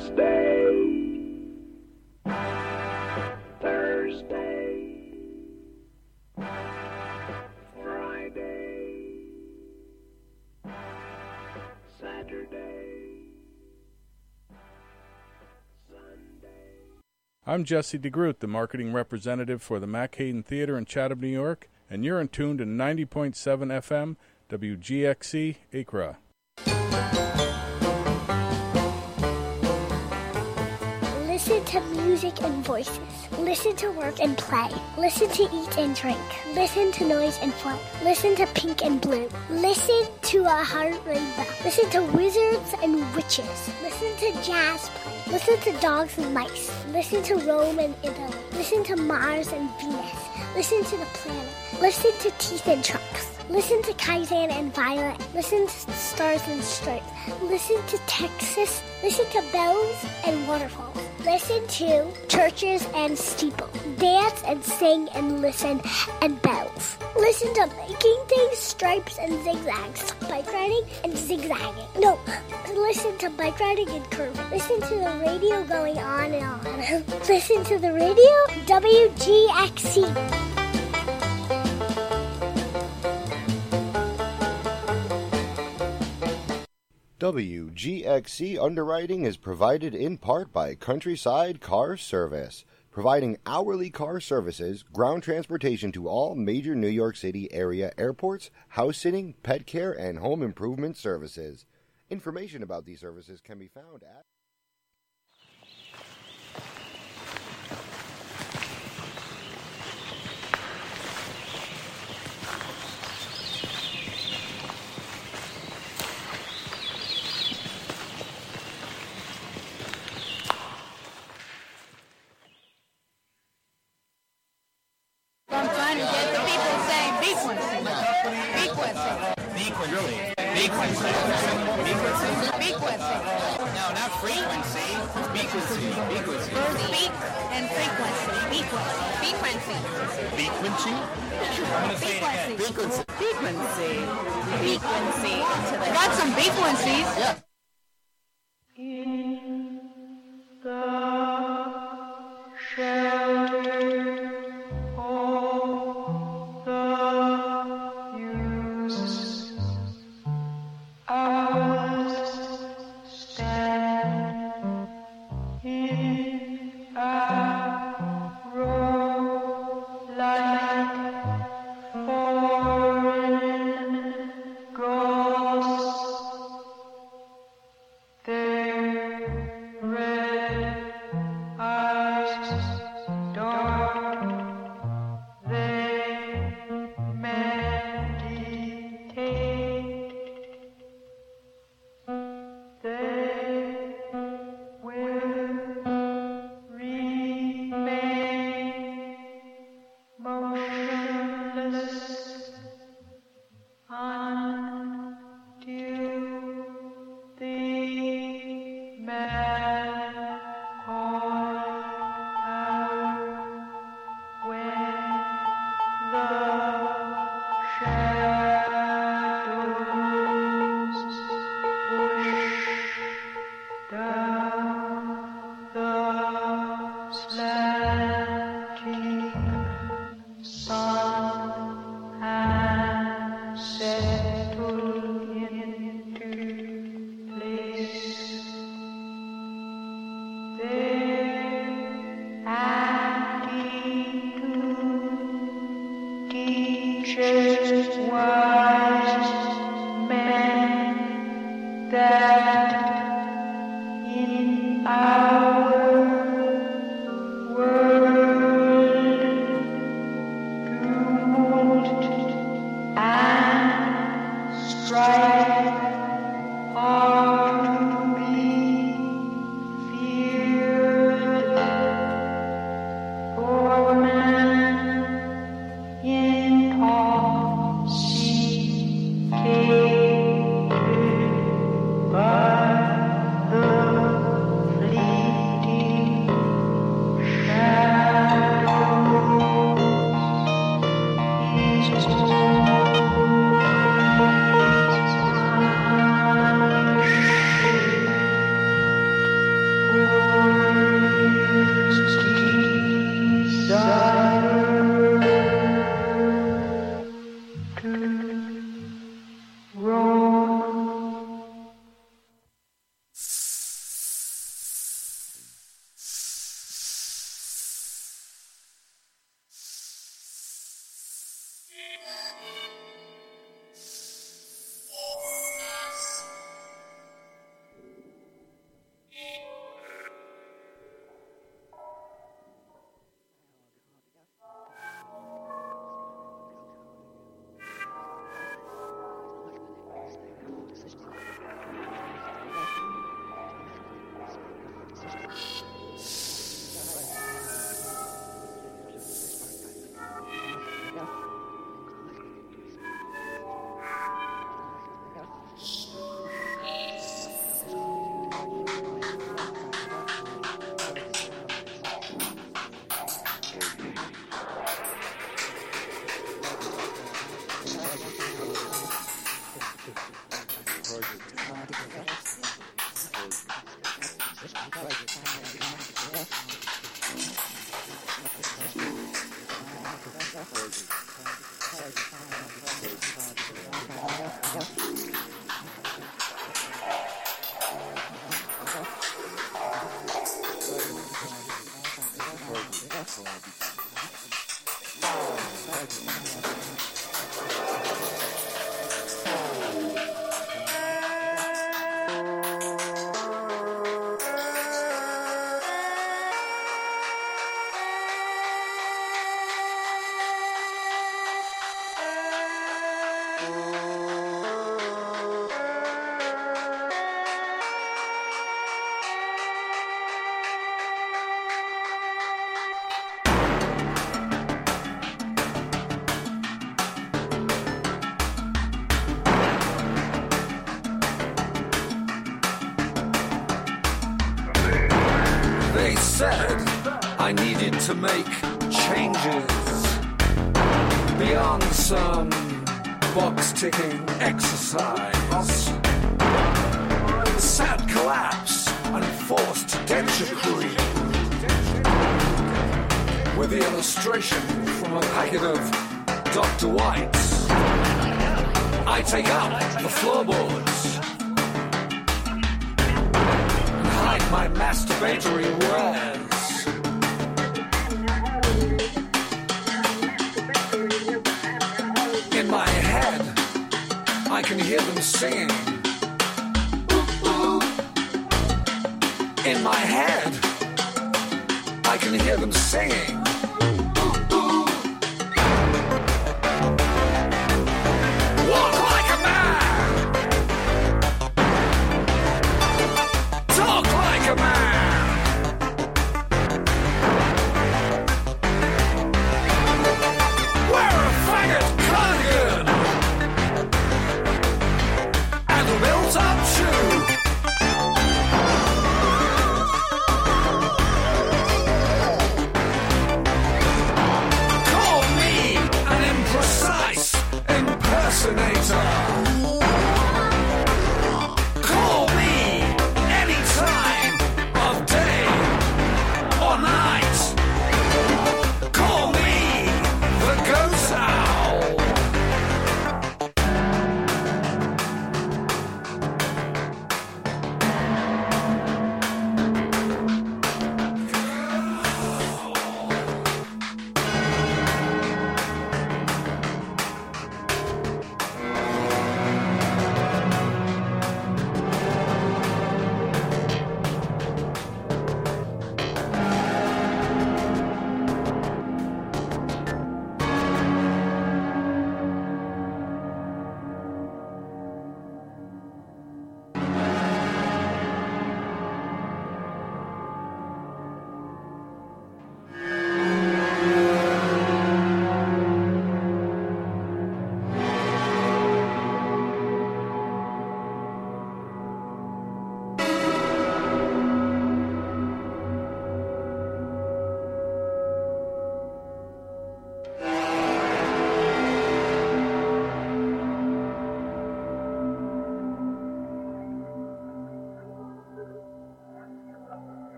I'm Jesse DeGroot, the marketing representative for the Mack Hayden Theater in Chatham, New York, and you're in tune to 90.7 FM, WGXC, Acra. Listen to music and voices. Listen to work and play. Listen to eat and drink. Listen to noise and fun. Listen to pink and blue. Listen to a heart rainbow. Listen to wizards and witches. Listen to jazz play. Listen to dogs and mice. Listen to Rome and Italy. Listen to Mars and Venus. Listen to the planet. Listen to teeth and trunks. Listen to Kaizen and Violet. Listen to Stars and Stripes. Listen to Texas. Listen to bells and waterfalls. Listen to churches and steeples. Dance and sing and listen and bells. Listen to making things, stripes and zigzags. Bike riding and zigzagging. No, listen to bike riding and curving. Listen to the radio going on and on. Listen to the radio, WGXC. WGXC underwriting is provided in part by Countryside Car Service, providing hourly car services, ground transportation to all major New York City area airports, house sitting, pet care, and home improvement services. Information about these services can be found at I'm trying to get the people saying frequency. No, not frequency. Frequency. Speak and frequency. Frequency. I'm going to say it again. Frequency. Got some frequencies. Yeah. In the shelter of the yews, I was standing in a row like foreign ghosts. Their red eyes dark, they meditate. They will remain motionless until the man called out when the shadows push down the slanting sun and settle into place. Their attitude teaches wise men that in our world tumult and strife are to be feared, for man intoxicated by the fleeting shadows. They said I needed to make changes beyond some box-ticking exercise. Sad collapse and forced denture cream with the illustration from a packet of Dr. White's. I take up the floorboards and hide my masturbatory wares. In my head, I can hear them singing. In my head, I can hear them singing. Walk like a man. Talk like a man. Wear a faggot cardigan and a built-up shoe.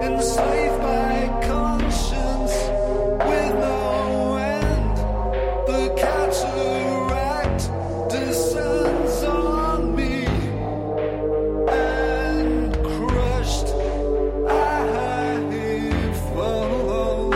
enslaved by conscience with no end. The cataract descends on me, and crushed I fall.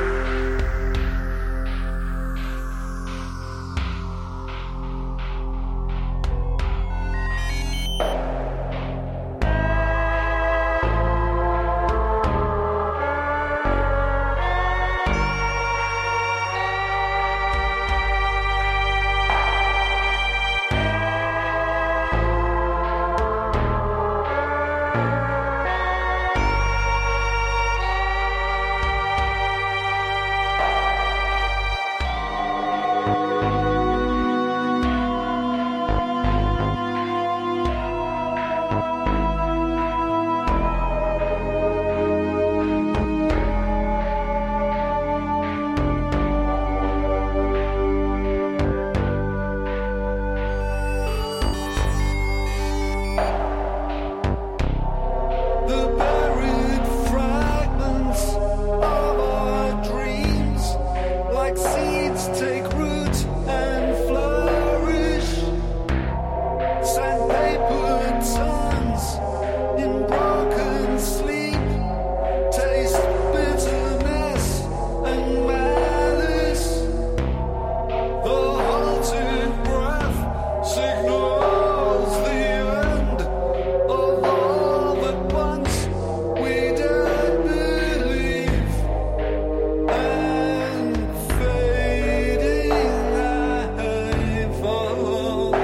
The buried fragments of our dreams, like seeds, take root and flourish. Sandpaper tons in broken sleep taste bitterness and malice. The halted breath signals the end of all that once we dared believe, and fading I follow.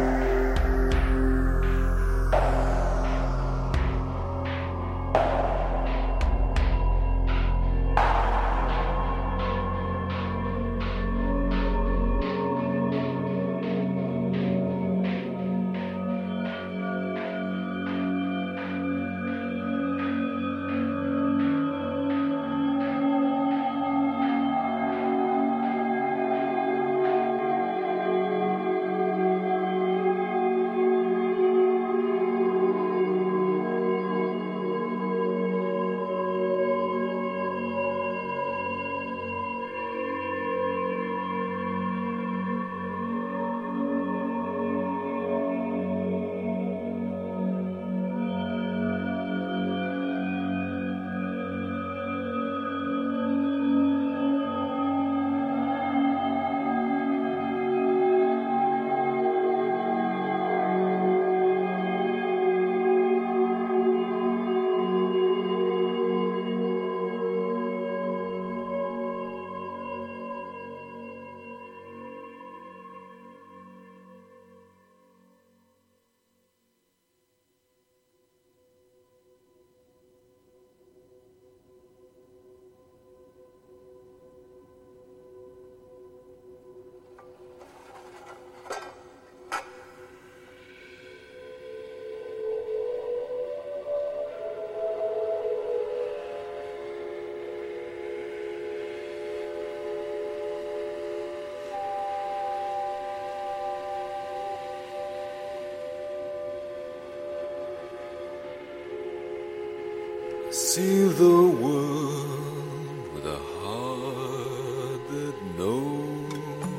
See the world with a heart that knows.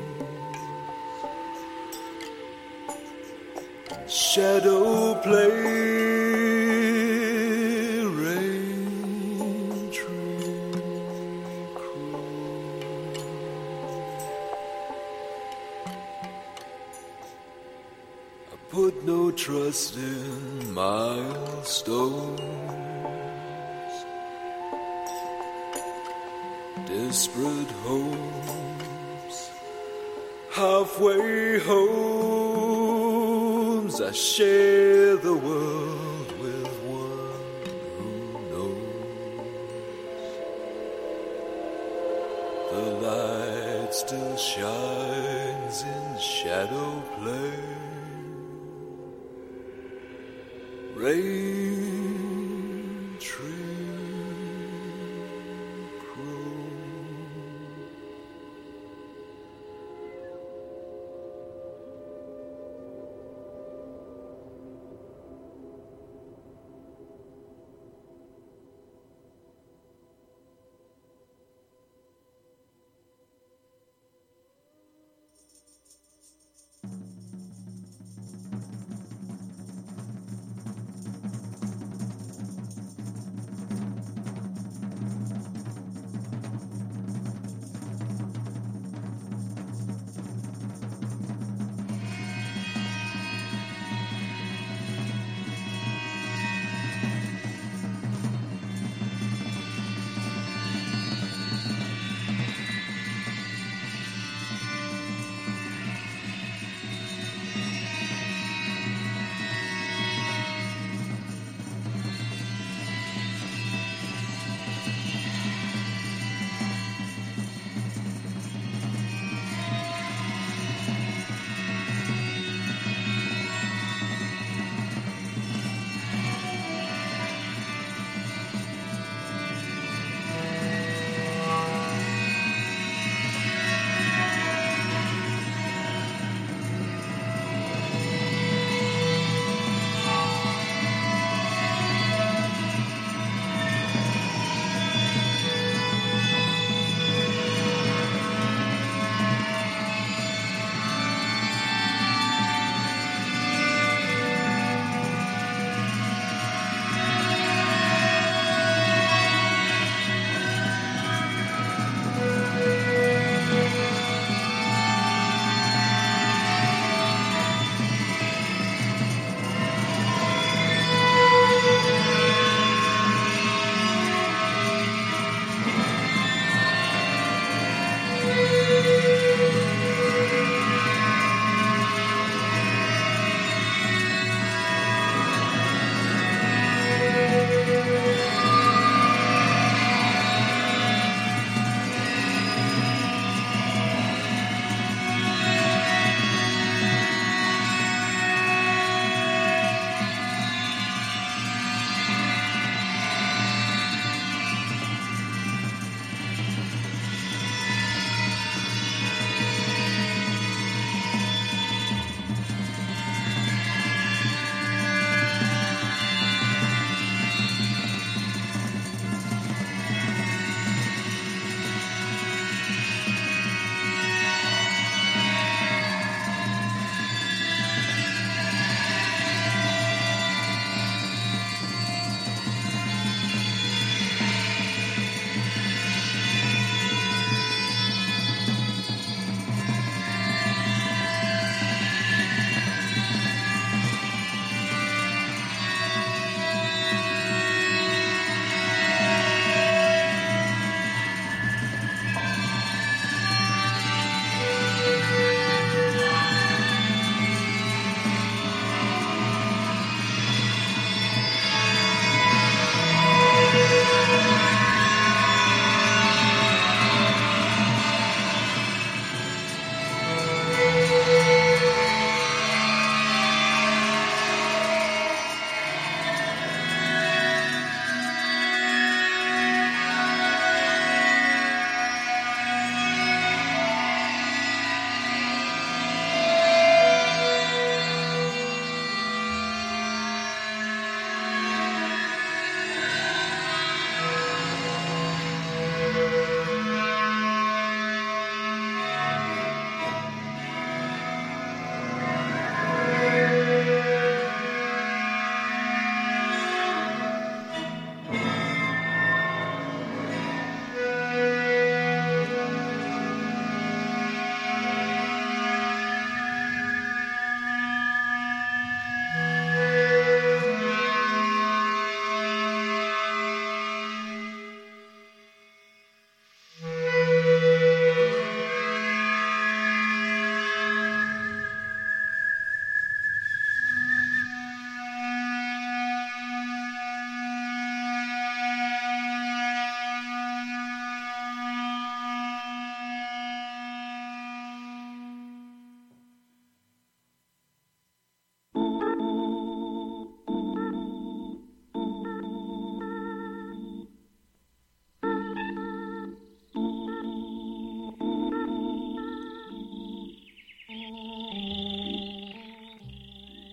Shadow play, rain, tree, crow. I put no trust in milestones. Desperate hopes, halfway homes. I share the world with one who knows. The light still shines in shadow play. Rain, tree, crow.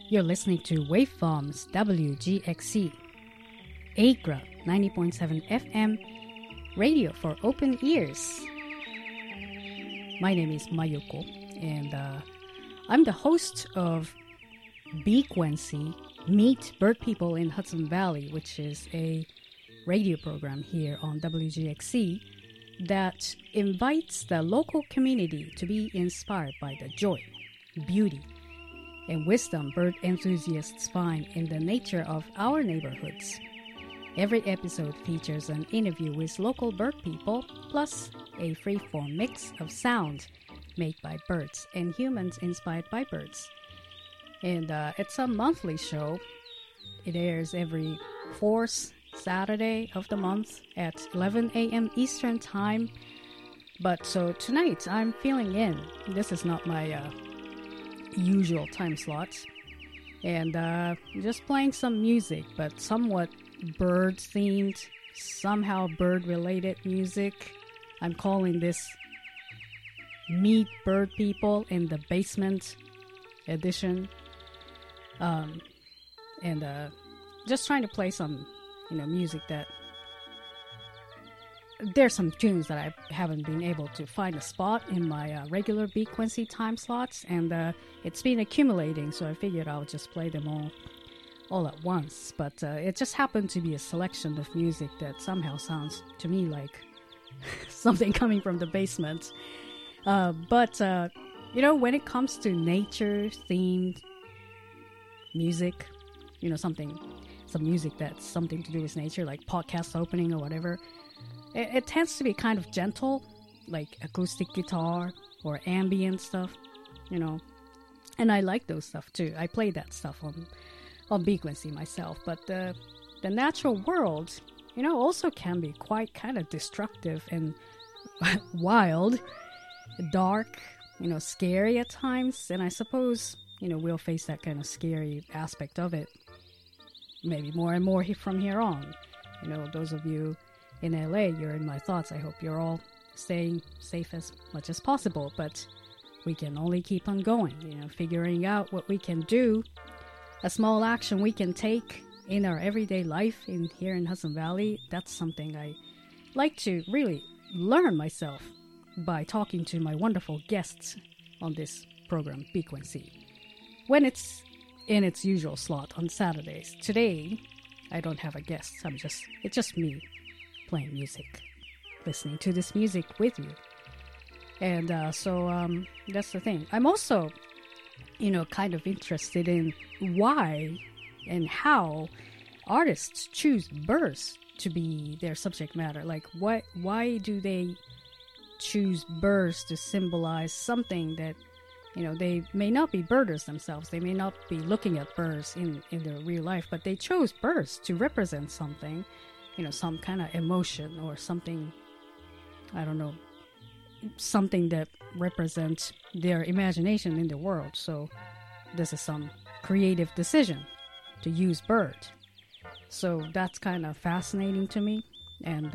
You're listening to Waveforms WGXC, Acra 90.7 FM, radio for open ears. My name is Mayuko, and I'm the host of Bequency, Meet Bird People in Hudson Valley, which is a radio program here on WGXC that invites the local community to be inspired by the joy, beauty, and wisdom bird enthusiasts find in the nature of our neighborhoods. Every episode features an interview with local bird people, plus a free-form mix of sound made by birds and humans inspired by birds. And it's a monthly show. It airs every fourth Saturday of the month at 11 a.m. Eastern Time. But so tonight I'm filling in. This is not my usual time slots, and just playing some music, but somewhat bird themed, somehow bird related music. I'm calling this Meet Bird People in the Basement edition, and just trying to play some music that there's some tunes that I haven't been able to find a spot in my regular Bequency time slots, and it's been accumulating, so I figured I would just play them all at once. But it just happened to be a selection of music that somehow sounds to me like something coming from the basement. But when it comes to nature-themed music, some music that's something to do with nature, like podcast opening or whatever, it tends to be kind of gentle, like acoustic guitar or ambient stuff, and I like those stuff too. I play that stuff on Bequency myself, but the natural world, also can be quite kind of destructive and wild, dark, scary at times, and I suppose, we'll face that kind of scary aspect of it maybe more and more from here on. Those of you in LA, you're in my thoughts. I hope you're all staying safe as much as possible, but we can only keep on going, figuring out what we can do, a small action we can take in our everyday life here in Hudson Valley. That's something I like to really learn myself by talking to my wonderful guests on this program, Bequency, when it's in its usual slot on Saturdays. Today, I don't have a guest. It's just me playing music, listening to this music with you. And so that's the thing. I'm also, kind of interested in why and how artists choose birds to be their subject matter. Like, why do they choose birds to symbolize something that, they may not be birders themselves. They may not be looking at birds in their real life, but they chose birds to represent something, some kind of emotion or something, I don't know, something that represents their imagination in the world. So this is some creative decision to use bird. So that's kind of fascinating to me. And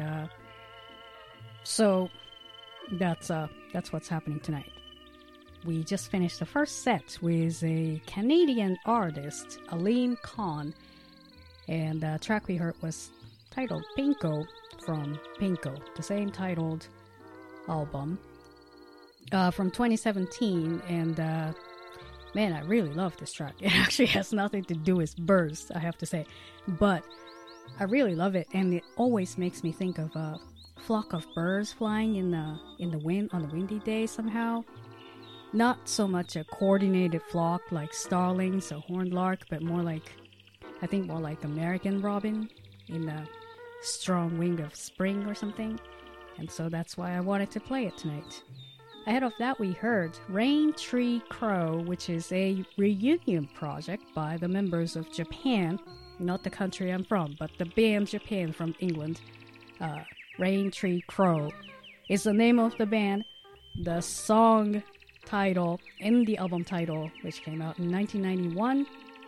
so that's what's happening tonight. We just finished the first set with a Canadian artist, Aline Khan, and the track we heard was titled Pinko from Pinko, the same titled album from 2017. And man, I really love this track. It actually has nothing to do with birds, I have to say, but I really love it, and it always makes me think of a flock of birds flying in the wind on a windy day somehow. Not so much a coordinated flock like starlings or horned lark, but more like American robin in the strong wing of spring or something. And so that's why I wanted to play it tonight. Ahead of that, we heard Rain Tree Crow, which is a reunion project by the members of Japan, not the country I'm from, but the band Japan from England. Rain Tree Crow is the name of the band. The song title in the album title, which came out in 1991,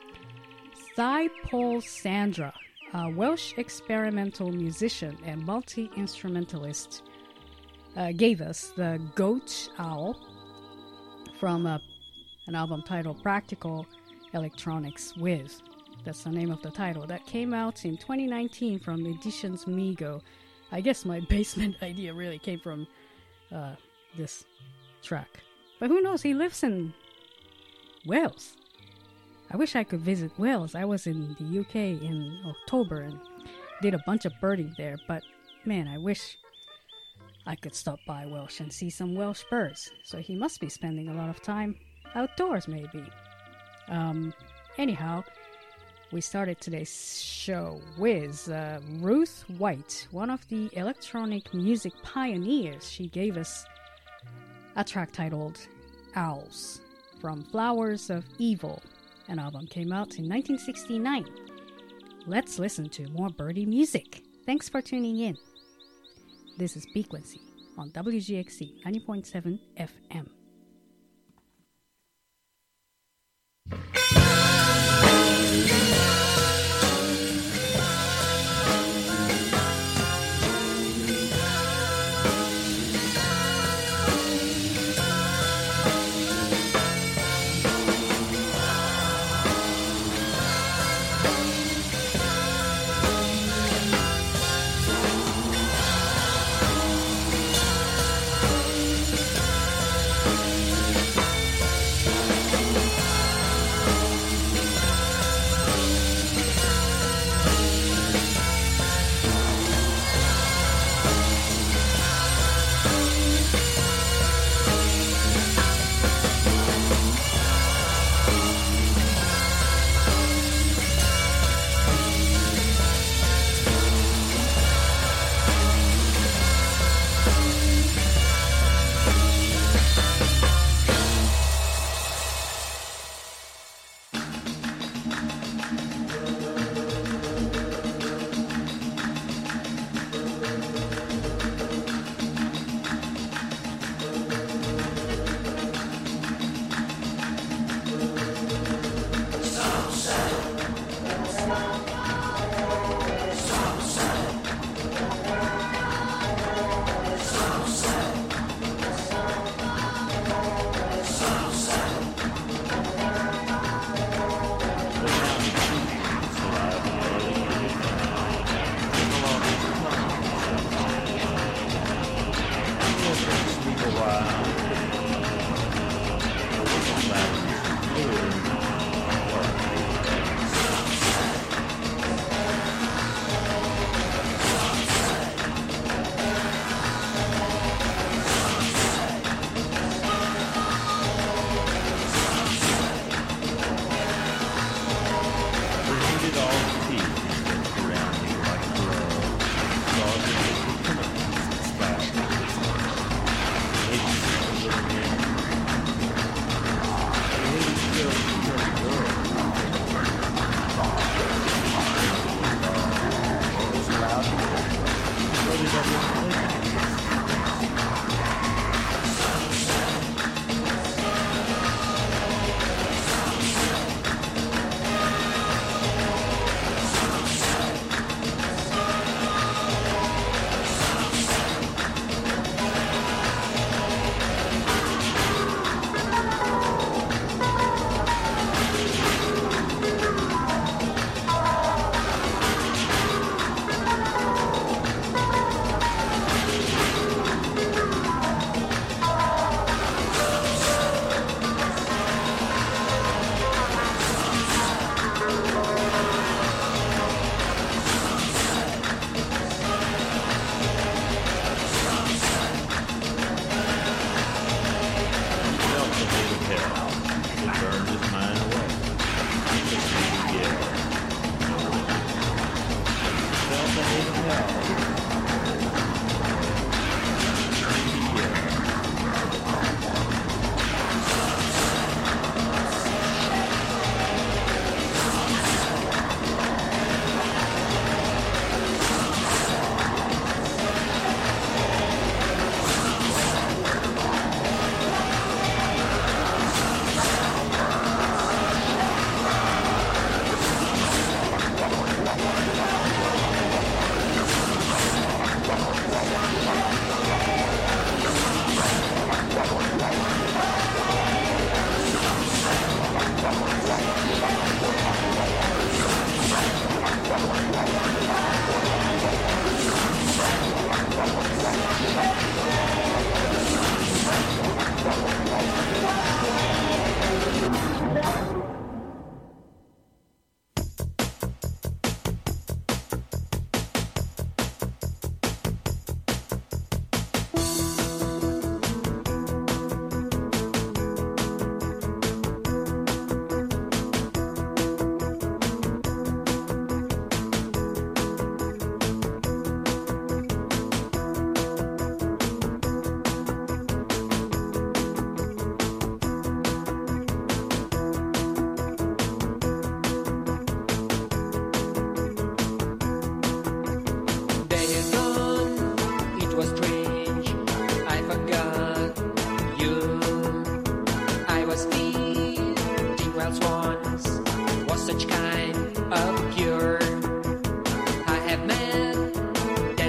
Paul Sandra, a Welsh experimental musician and multi-instrumentalist, gave us the Goat Owl from an album titled Practical Electronics With. That's the name of the title. That came out in 2019 from Editions Migo. I guess my basement idea really came from this track. But who knows, he lives in Wales. I wish I could visit Wales. I was in the UK in October and did a bunch of birding there. But man, I wish I could stop by Welsh and see some Welsh birds. So he must be spending a lot of time outdoors, maybe. Anyhow, we started today's show with Ruth White, one of the electronic music pioneers. She gave us a track titled Owls from Flowers of Evil. An album came out in 1969. Let's listen to more birdie music. Thanks for tuning in. This is Frequency on WGXC 90.7 FM.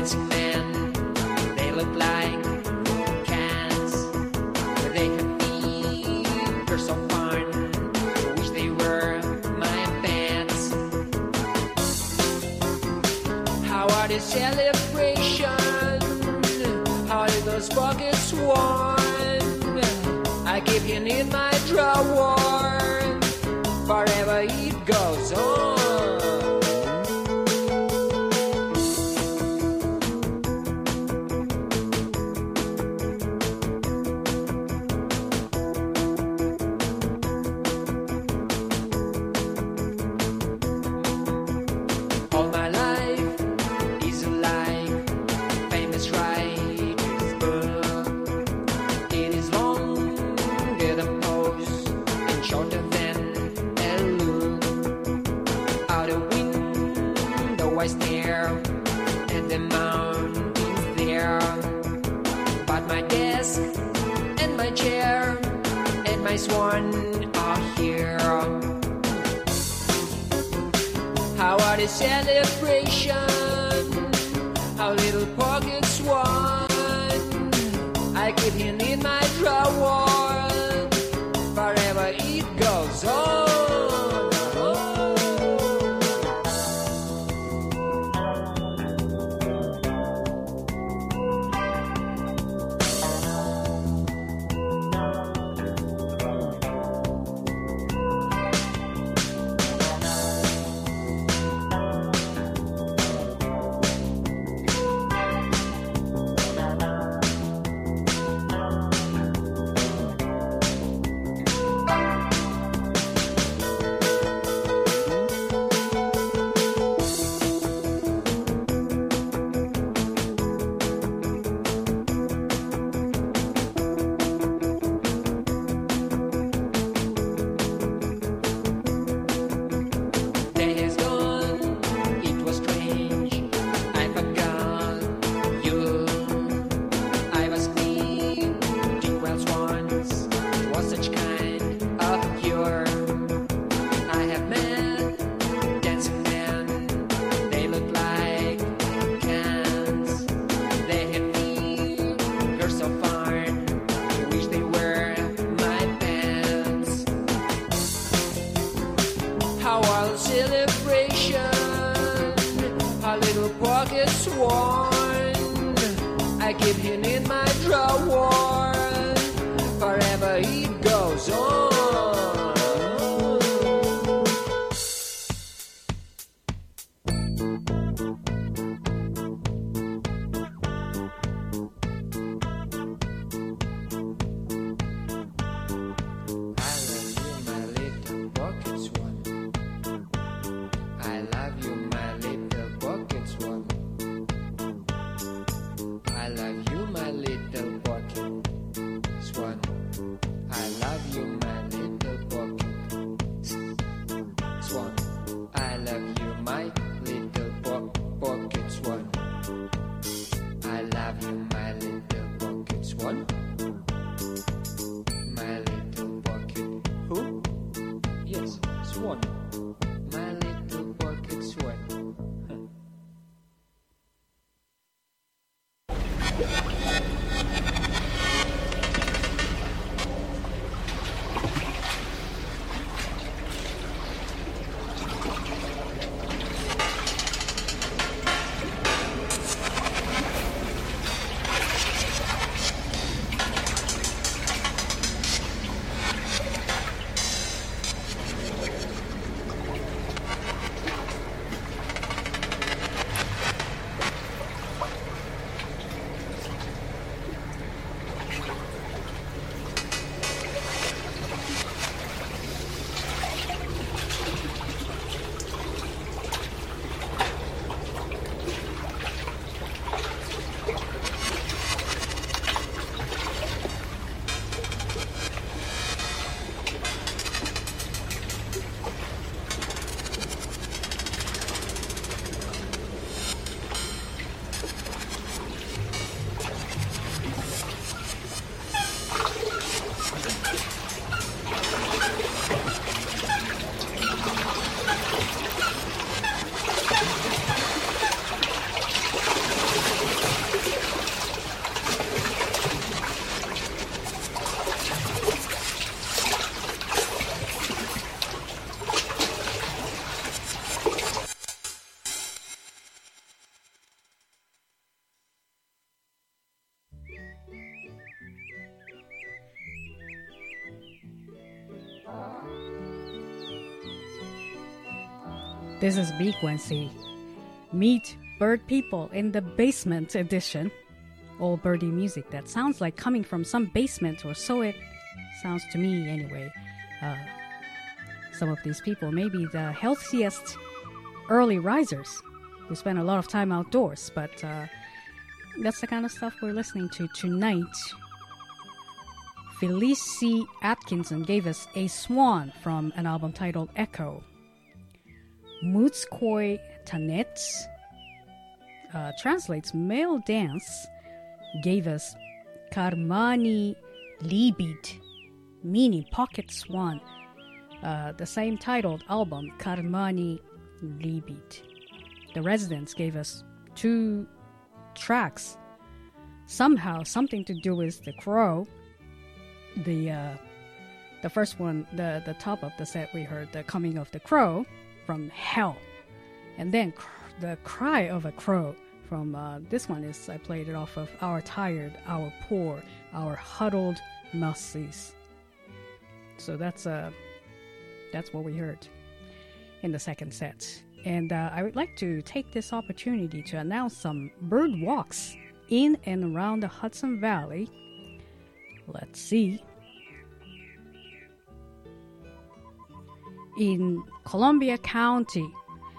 dancing men, they look like cats. They have fingers so fine, I wish they were my pants. How are the celebration? How did those pockets worn? I keep it in my drawer, forever it goes on. All my life is a lie, famous writer's book. It is longer than prose and shorter than a look. Out a window I stare at the mountains there, but my desk and my chair and my swan are here. How are the celebration? How little pockets won? I keep him in my drawer, forever it goes on. Day has gone, it was strange, I forgot you. I was thinking wells once, was such kind of cure. I have met dancing men, they look like cans. They have fingers so fine, I wish they were my pants. How are the celebration? How little pockets worn? I keep him in my drawer, forever it goes on. I love you, my little pockets one. I love you, my little pockets one. I love you, my little pocket. This is Bee Quincy. Meet Bird People in the Basement edition. All birdie music that sounds like coming from some basement, or so it sounds to me anyway. Some of these people may be the healthiest early risers who spend a lot of time outdoors, but that's the kind of stuff we're listening to tonight. Felice C. Atkinson gave us A Swan from an album titled Echo. Mutskoi Tanets translates male dance, gave us Karmani Libid, meaning pocket swan. The same titled album, Karmani Libid. The Residents gave us 2 tracks, somehow something to do with the crow. The first one, the top of the set, we heard The Coming of the Crow from Hell, and then The Cry of a Crow from this one is, I played it off of Our Tired, Our Poor, Our Huddled Masses. So that's what we heard in the second set. And I would like to take this opportunity to announce some bird walks in and around the Hudson Valley. Let's see. In Columbia County.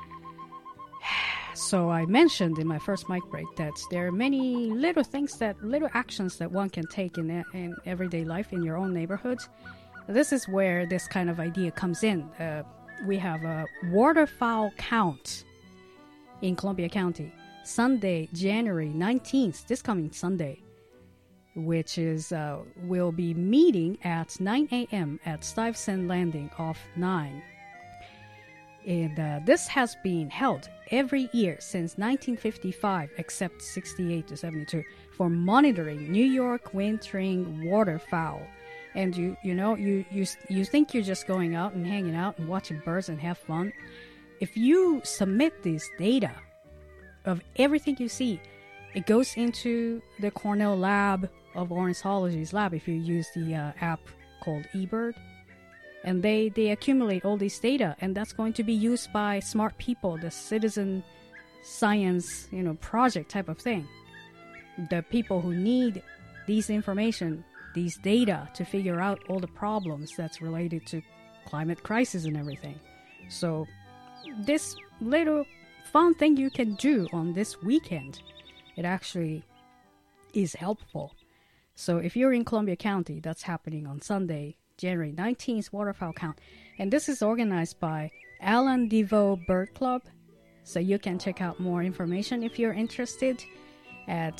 So I mentioned in my first mic break that there are many little actions that one can take in everyday life in your own neighborhood. This is where this kind of idea comes in. We have a waterfowl count in Columbia County, Sunday, January 19th, this coming Sunday, which is, we'll be meeting at 9 a.m. at Stuyvesant Landing off 9. And this has been held every year since 1955, except 68 to 72, for monitoring New York wintering waterfowl. And you think you're just going out and hanging out and watching birds and have fun. If you submit this data of everything you see, it goes into the Cornell lab of ornithology's lab if you use the app called eBird. And they accumulate all this data, and that's going to be used by smart people, the citizen science, project type of thing. The people who need these information, these data, to figure out all the problems that's related to climate crisis and everything. So this little fun thing you can do on this weekend, it actually is helpful. So if you're in Columbia County, that's happening on Sunday, January 19th, waterfowl count. And this is organized by Alan DeVoe Bird Club. So you can check out more information if you're interested at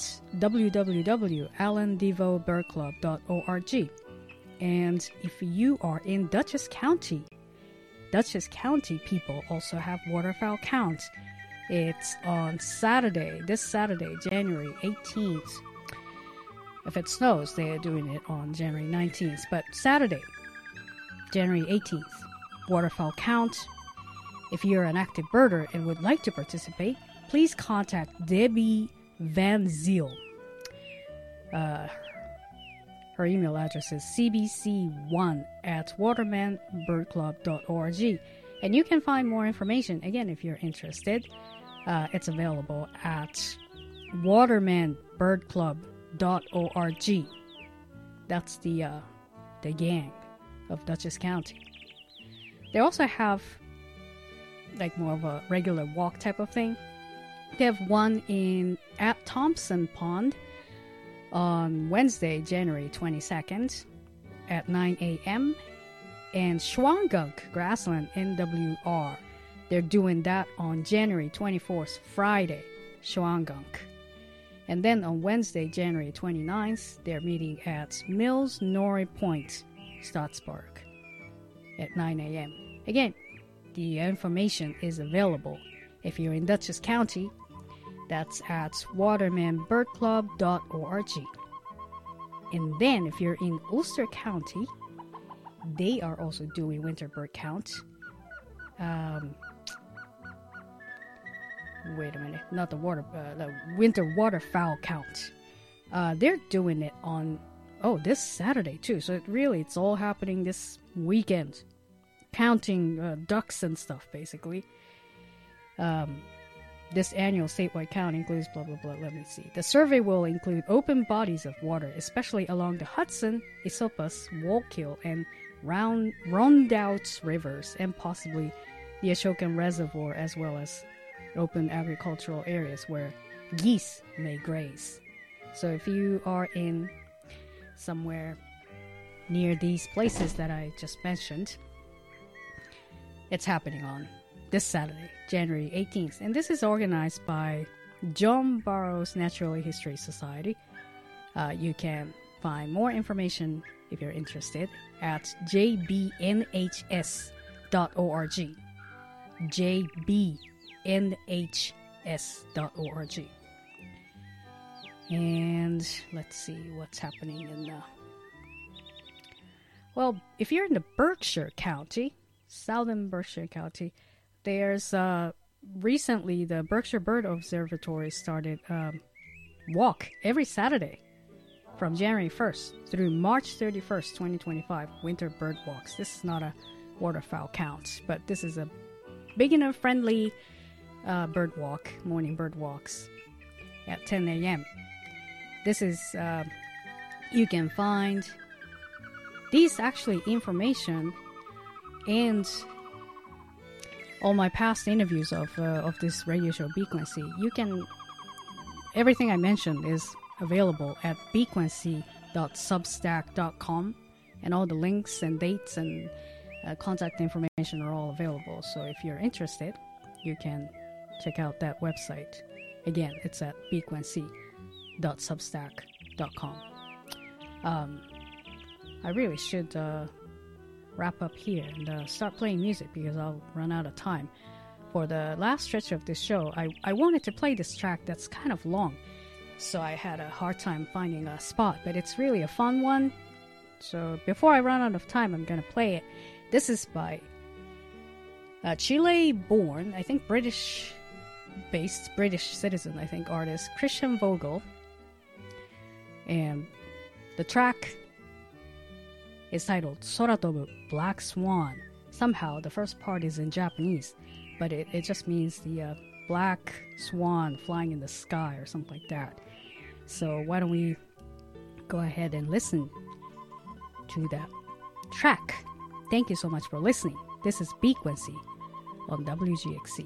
www.alandevoebirdclub.org. And if you are in Dutchess County people also have waterfowl counts. It's on Saturday, this Saturday, January 18th. If it snows, they are doing it on January 19th. But Saturday, January 18th, waterfowl count. If you're an active birder and would like to participate, please contact Debbie Van Ziel. Her email address is cbc1@watermanbirdclub.org. And you can find more information, again, if you're interested. It's available at watermanbirdclub.org. That's the gang of Dutchess County. They also have like more of a regular walk type of thing. They have one at Thompson Pond on Wednesday, January 22nd at 9 a.m. and Schwangunk Grassland NWR. They're doing that on January 24th, Friday, Schwangunk. And then on Wednesday, January 29th, they're meeting at Mills Norrie Point, Stottsburg at 9 a.m. Again, the information is available. If you're in Dutchess County, that's at watermanbirdclub.org. And then if you're in Ulster County, they are also doing winter bird count. Wait a minute, not the winter waterfowl count. They're doing it on this Saturday too. So it's all happening this weekend, counting ducks and stuff basically. This annual statewide count includes blah, blah, blah. Let me see. The survey will include open bodies of water, especially along the Hudson, Esopus, Wallkill, and Rondout rivers, and possibly the Ashokan Reservoir, as well as open agricultural areas where geese may graze. So if you are in somewhere near these places that I just mentioned, it's happening on this Saturday, January 18th. And this is organized by John Burroughs Natural History Society. You can find more information if you're interested at jbnhs.org. jbnhs.org. And let's see what's happening in well, if you're in the Berkshire County, southern Berkshire County, there's recently the Berkshire Bird Observatory started walk every Saturday from January 1st through March 31st, 2025, winter bird walks. This is not a waterfowl count, but this is a beginner-friendly bird walk, morning bird walks at 10 a.m. This is, you can find these actually information and all my past interviews of this radio show Bequency. You can, everything I mentioned is available at bequency.substack.com, and all the links and dates and contact information are all available. So if you're interested, you can check out that website. Again, it's at bequency.substack.com. I really should wrap up here and start playing music because I'll run out of time. For the last stretch of this show, I wanted to play this track that's kind of long, so I had a hard time finding a spot, but it's really a fun one. So before I run out of time, I'm going to play it. This is by Chile-born, I think British-based, British citizen, I think, artist, Christian Vogel. And the track is titled Soratobu Black Swan. Somehow the first part is in Japanese, but it just means the black swan flying in the sky or something like that. So why don't we go ahead and listen to that track. Thank you so much for listening. This is Bequency on WGXC.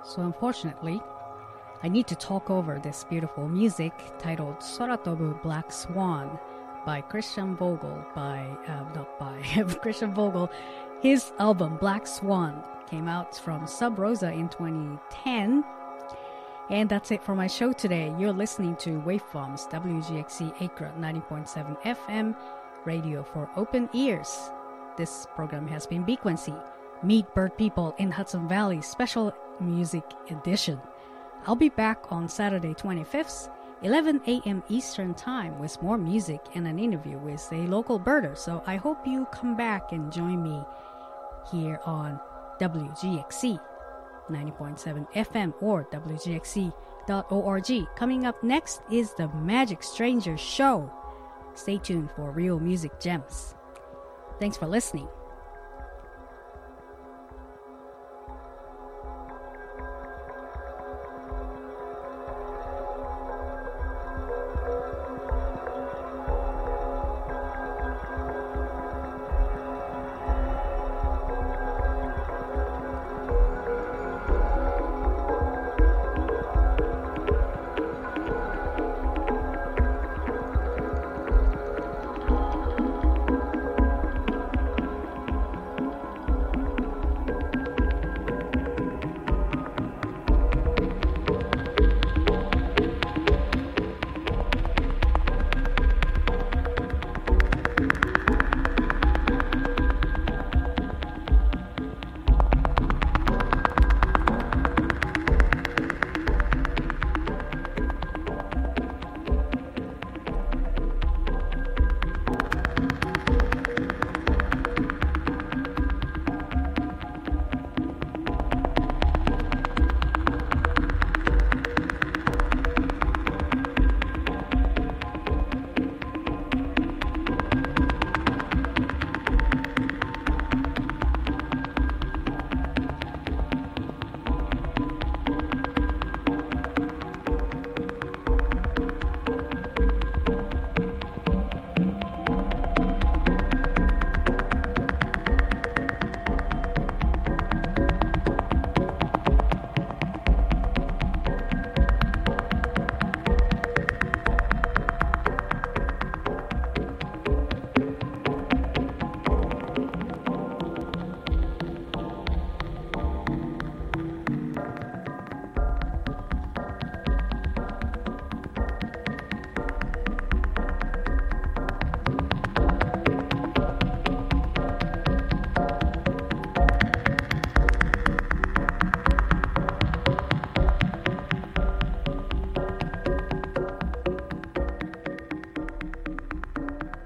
So unfortunately, I need to talk over this beautiful music titled Soratobu Black Swan by Christian Vogel Christian Vogel. His album Black Swan came out from Sub Rosa in 2010. And that's it for my show today. You're listening to Waveforms, WGXC Acra 90.7 FM, radio for open ears. This program has been Bequency, Meet Bird People in Hudson Valley Special Music Edition. I'll be back on Saturday 25th, 11 a.m. Eastern Time with more music and an interview with a local birder. So I hope you come back and join me here on WGXC 90.7 FM or WGXC.org. Coming up next is the Magic Stranger Show. Stay tuned for real music gems. Thanks for listening.